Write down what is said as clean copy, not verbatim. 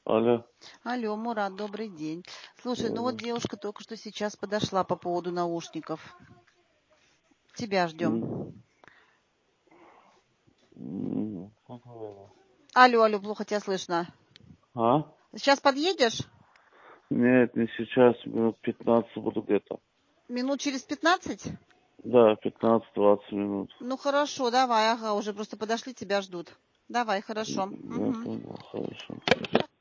Алло. Алло, Мурат, добрый день. Слушай, ну вот девушка только что сейчас подошла по поводу наушников. Тебя ждем. Алло, плохо тебя слышно. А? Сейчас подъедешь? Нет, не сейчас, минут 15 буду где-то. Минут через 15? Да, 15-20 минут. Ну хорошо, давай, ага, уже просто подошли, тебя ждут. Давай, хорошо. Я понял, хорошо.